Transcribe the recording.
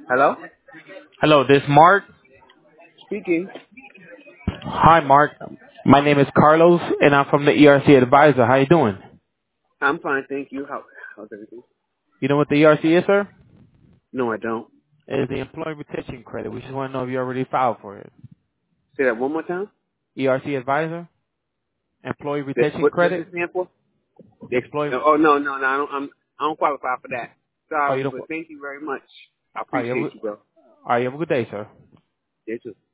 Hello? Hello, this is Mark. Speaking. Hi, Mark. My name is Carlos, and I'm from the ERC Advisor. How you doing? I'm fine, thank you. How's everything? You know what the ERC is, sir? No, I don't. It is the Employee Retention Credit. We just want to know if you already filed for it. Say that one more time. ERC Advisor, Employee Retention What's it Credit, stand for? Employee. Oh no, I don't qualify for that. Oh, you Sorry, don't. but thank you very much. I All right, appreciate you, bro. you have a good day, sir. You too.